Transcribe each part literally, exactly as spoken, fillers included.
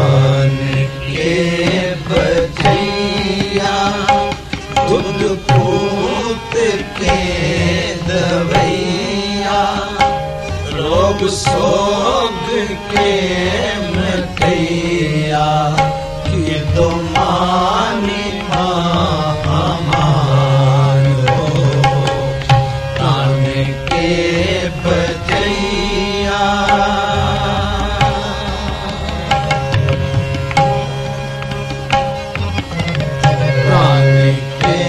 प्राण के बचैया दूध पूत के दवैया रोग सोग के मिटैया कि तो मानी महामान हो प्राण के बचैया प्राण के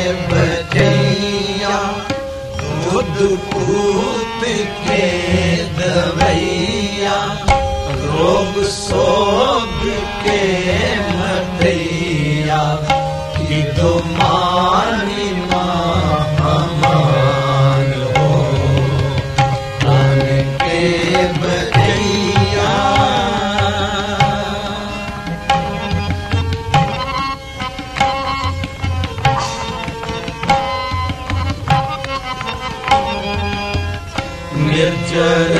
बचैया दूध पूत के दवैया रोग सोग के मटैया कि तो मानी महामान हो प्राण के बचैया निर्जर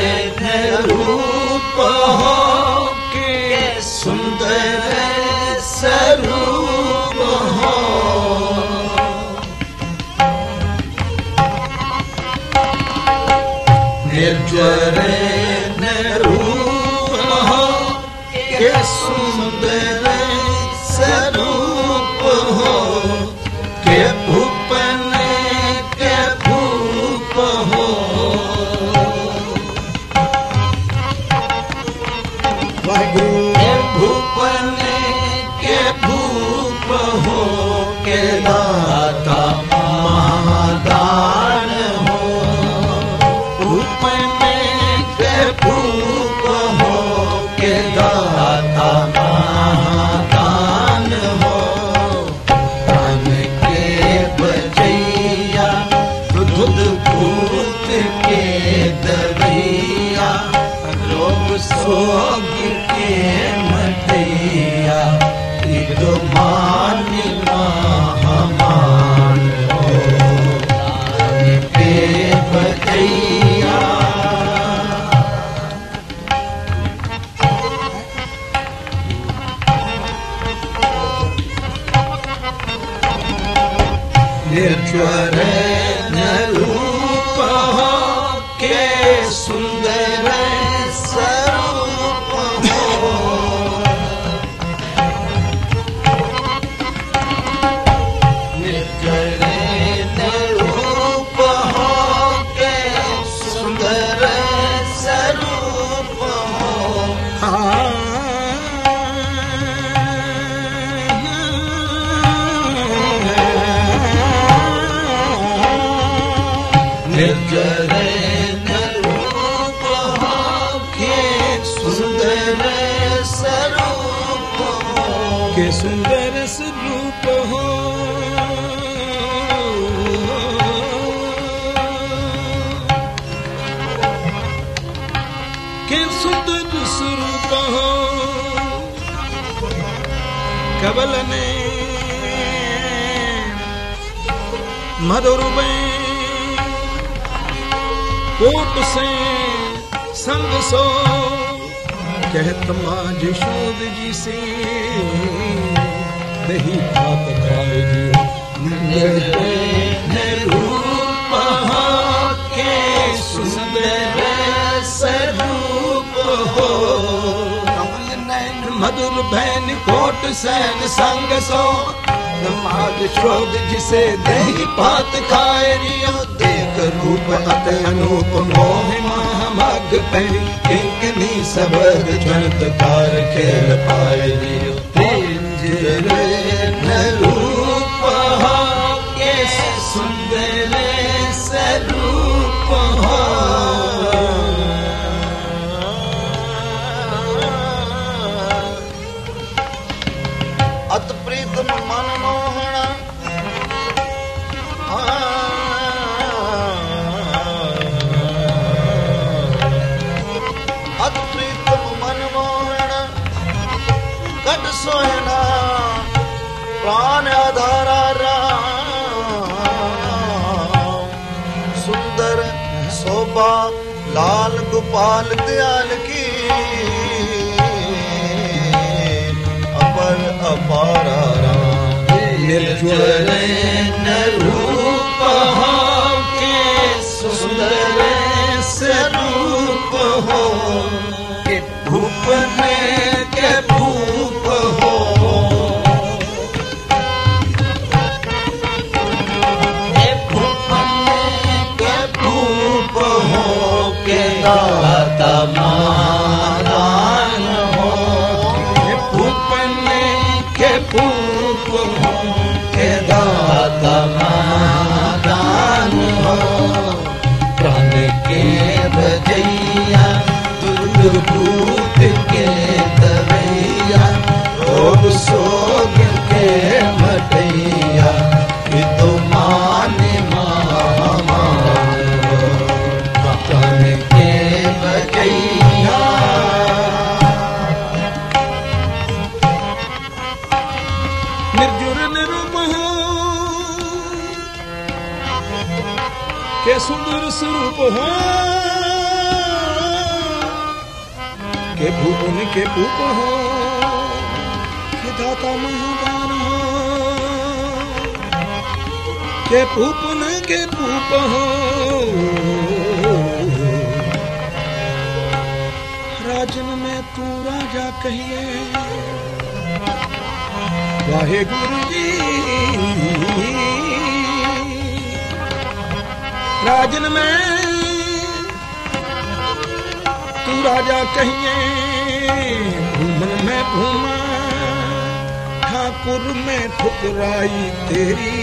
रूप हो के सुंदर स्वरूप हो निर्जर रूप हो के सुंदर स्वरूप हो के भूपन के भूप हो के भूपन के भूप हो के दाता महादान हो भूपन के भूप हो के दाता महादान हो प्राण के बचैया दूध पूत के दवैया रोग सोग के मटैया कि तो मानी महामान हो प्राण के बचैया निर्जर रूप हो के सुंदर स्वरूप हो निर्जर रूप हो के सुंदर स्वरूप हो निर्जर रूप हो के सुंदर स्वरूप हो के सुंदर स्वरूप हो के सुंदर स्वरूप हो कबल ने मधुर कोट से संग सो कहत माँ यशोद जी से नहीं खात खाए जी रूप हो के सुंदर स्वरूप हो कमल नैन मधुर भैन कोट सैन संग सो माद शोध जिसे दही पात खाए रियो देख रूप अत अनूप मोह महामग पहरी किंकनी सबद चमत्कार खेल पाए रियो निर्जर रूप हो के सुंदर स्वरूप हो अत प्रीतम मन मोहना अत प्रीतम मन मोहना कट सोहना प्राण आधारा राम सुंदर शोभा लाल गोपाल दयाल की दाता महादान हो, प्राण के बजैया दुर्भूत के दवैया, रोग शोक के मटैया, ये तो माने महामान हो, प्राण के बजैया। निर्जुर निरूप हो के सुंदर स्वरूप हो, के भूपन के भूप हो, के दाता महादान हो, के भूपन के भूप हो। राजन में तू राजा कहिए, वाहे गुरु जी। राजन में तू राजा कहिए, भूमन में भूमा, ठाकुर में ठुकराई तेरी।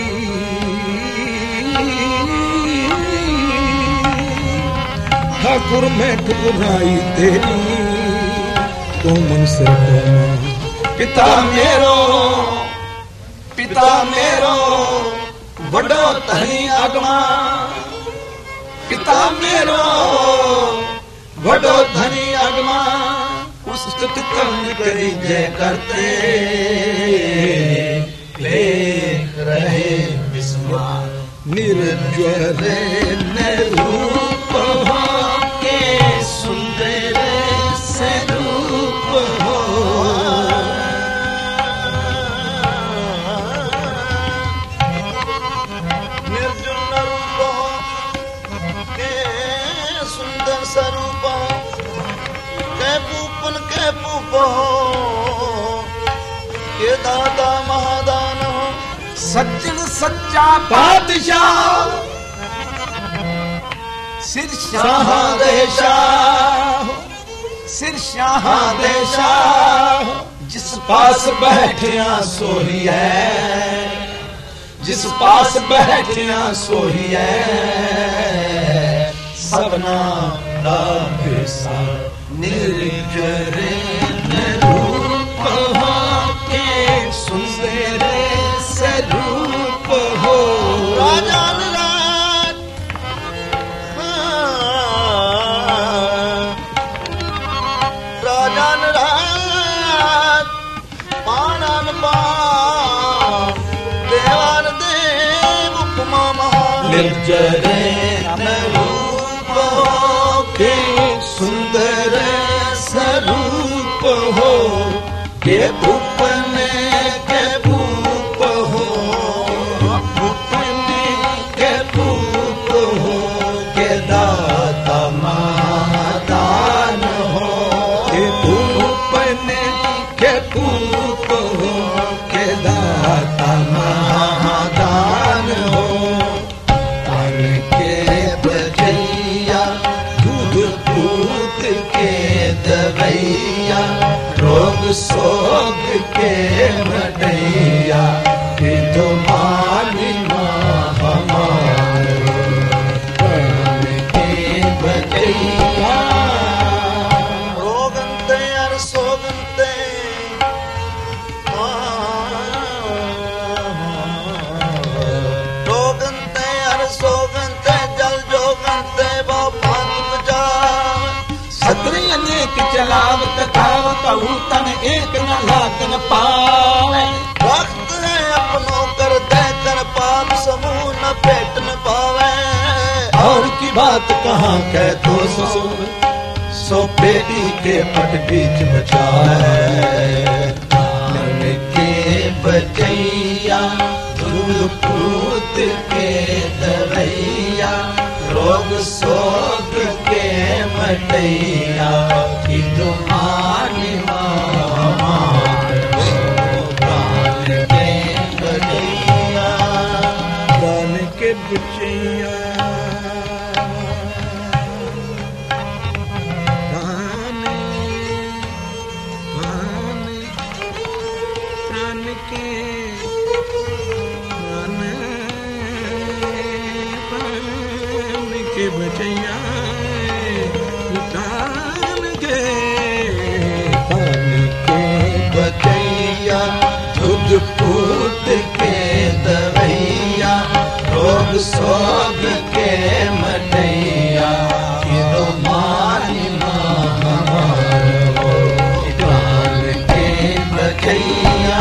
ठाकुर में ठुकराई तेरी, तो मन से पिता मेरो, पिता मेरो बड़ो धनी अगमा, पिता मेरो बड़ो धनी अगमा, उस स्तुति करी जय करते लेख रहे विस्मार। निर्ज्वर रूप हो के सुंदर स्वरूप हो, स्वरूप के पूपन के पूप हो, के दादा महादान हो, सज्जन सच्चा बादशाह, सिर शाह देशा, सिर शाह देशा, जिस पास बैठिया सोही है, जिस पास बैठिया सोही है, सबना दासा निर्जर रूप हो के सुंदर स्वरूप हो। राजन राज राजन राज पानन पान देवान देव उपमा महान। निर्जर के सुंदर स्वरूप हो, के भूपन के भूप हो, भूपन के भूप हो, के दाता महादान हो, के भूपन के भूप हो, के दाता महादान हो, प्राण के बजैया के दवैया, रोग शोक के मटैया, कि तो मानी हमारो प्राण के बजैया। रोगंते अर सोगंते रोगंते अर सोगंते जल जोगंते बाबा सत्री अनेक चलावत खावत तन एक न लागन पावे। वक्त है अपनों कर दे कर पाप समूह न पेट न पावे। और की बात कहाँ कह तो सो सो बेटी के पट बीच बचाए। मन के बचैया दूध पूत के दवैया, रोग शोक के मटैया, कि तुम्हारी प्राण के बचैया, प्राण के बचैया, प्राण प्राण प्राण के प्राण बचैया कान के कान के बचैया दूध पूत के दवैया रोग सोग के मटैया किरो मारी मारो कान के बचैया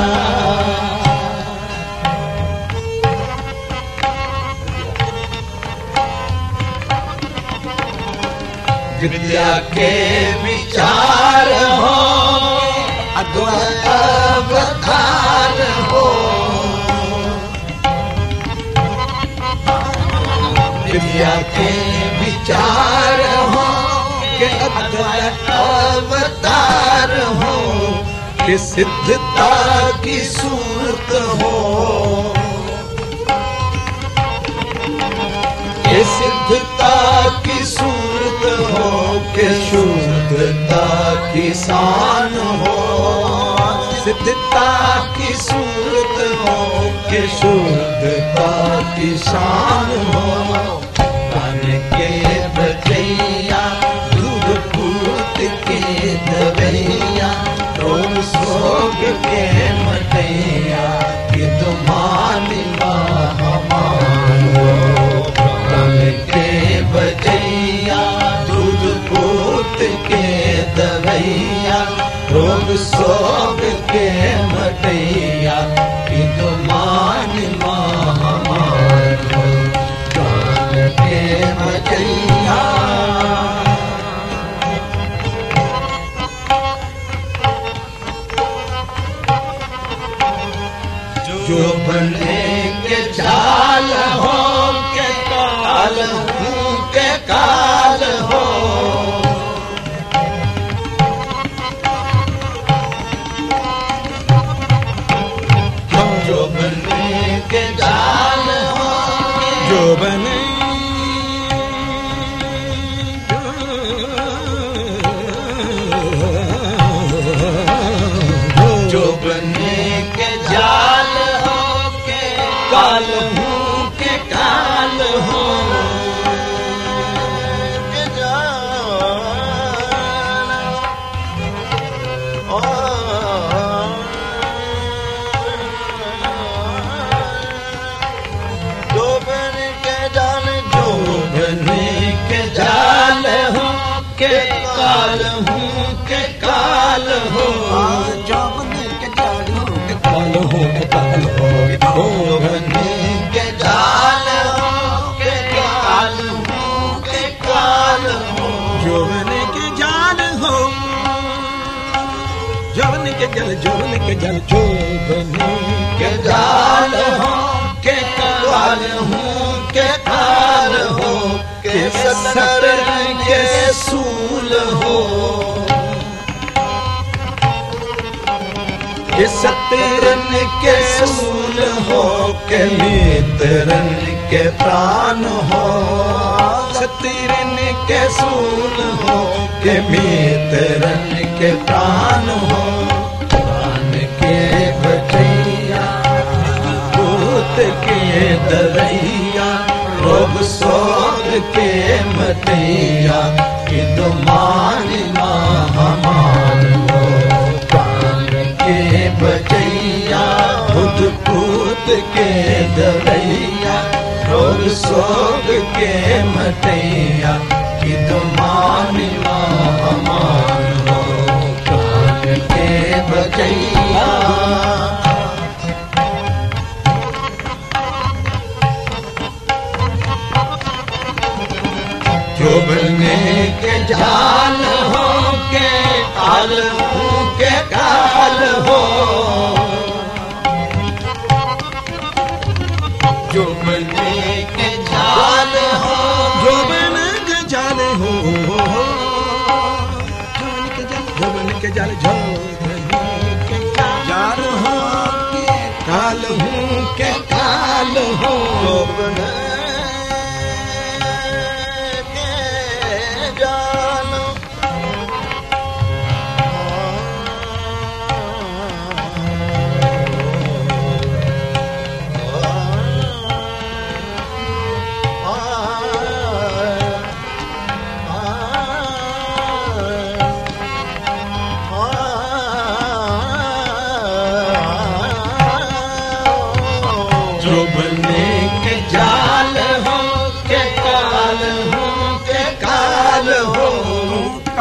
विद्या के विचार हो अद्वैत अवतार हो विद्या के विचार हो के अद्वैत अवतार हो के सिद्धता की सूरत हो के सिद्धता की सूरत हो के शुद्धता की शान हो सिद्धता की सूरत हो के शुद्धता की शान हो कान के बचैया दूध पूत के दवैया रोग सोग के मटैया कि तुम्हारी हमारो कान के बचैया दूध पूत के दवैया रोग सोग के मटैया कि तुम्हारी हमारो कान के बचैया जो बने के चाल हो के काल हूँ के काल हो जो बने के चाल हो जो बने जो बने के जाल हो के काल हूँ के काल हो के जाल ओ जो बने के जाल जो बने के जाल हो के काल हूँ के काल हो जो बने के जाल हो के काल हो के काल हो जो बने के जाल हो के काल हो के काल हो जौवन के जाल हो जौवन के जल जौवन के जल जौवन के जाल हो के काल हो के काल हो के सतर के सूल हो के सतरन के सूल हो के मित्रन के प्राण हो सतरन के सूल हो के मित्रन के प्राण हो प्राण के बचैया भूत के दरैया रोग सोग के मटैया कि तुम्हारी हमार हो प्राण के बचैया खुद पूत के दरैया रोग सोग के मटैया कि तुम्हारी हमार हो प्राण के बचैया जो बने के जाल हो के काल हो के काल हो जो बने के जाल हो जो बन के जाल हो जौवन के जाल जौवन के जाल हो के काल हूँ के काल हो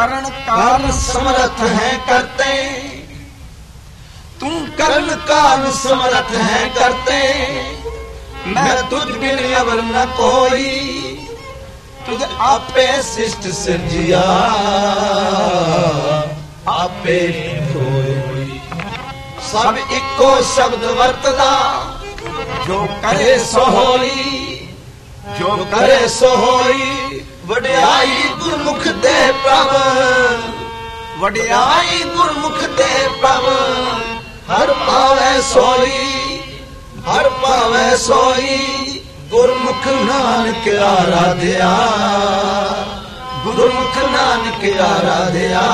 करण काल समर्थ है करते, तुम करण काल समर्थ है करते, मैं तुझ बिन अवर न कोई, तुझ आपे शिष्ट सिरजिया, आपे कोई। सब इको शब्द वर्तदा, जो करे सो होई, जो करे सो होई। वड्याई गुरमुख दे प्रभ, वड्याई गुरमुख दे प्रभ, हर पावे सोई, हर पावे सोई। गुरमुख नानक आराध्या, गुरमुख नानक आराध्या।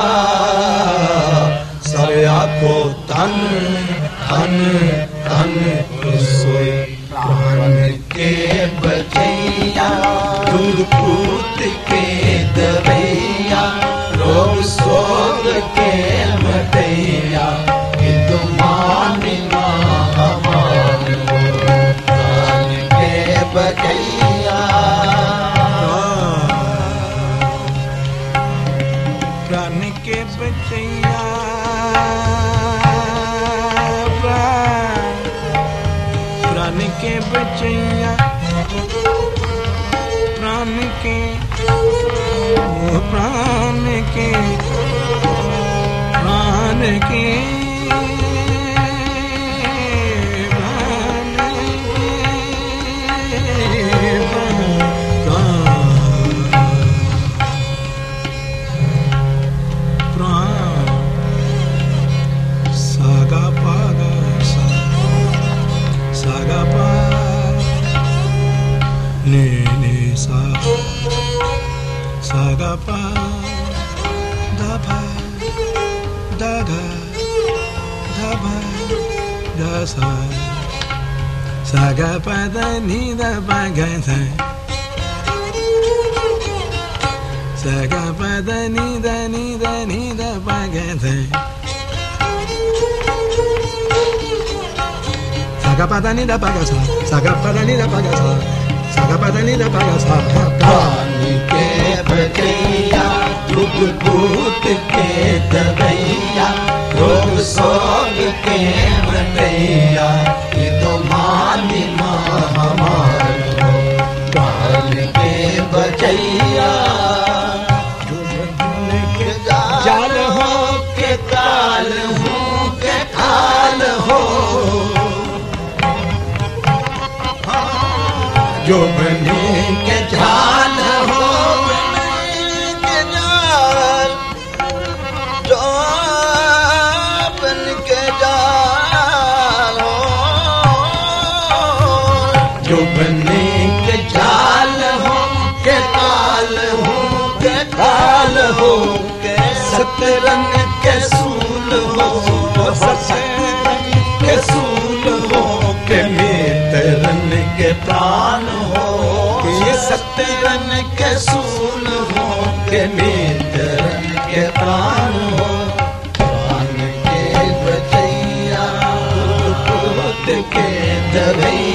सब आखो धन धन धन सोई। प्राण के बचैया, दूध पूत के दवैया, रोग शोक के मटैया, हिंदू मान मान प्राण के बचैया। प्राण के बचैया, प्राण के बचैया, प्राण के प्राण के प्राण के Saga pa da pa da ga da ba da sa, saga pa da ni da pa ga sa, saga pa da ni da ni da ni da pa ga sa, saga pa da ni da pa ga sa, saga pa da ni da pa ga sa, saga pa da ni da pa ga sa. प्राण के बचैया, दूध पूत के दवैया, रोग शोक के मटैया, ये तो मानी महामान हो। प्राण के बचैया, जाल हो के काल हो के काल हो, जो बने के जाल हो, बने के जाल, जो बन के जाल हो, जो बने के जाल हो के काल हो के काल हो, के सतरंग के सूल हो, सतरंग के सूल हो, के मित्रन के प्राण हो, ये सत्यरन के सूल हो, के मित्रन के प्राण हो। प्राण के बचैया, दूध पूत के दवैया,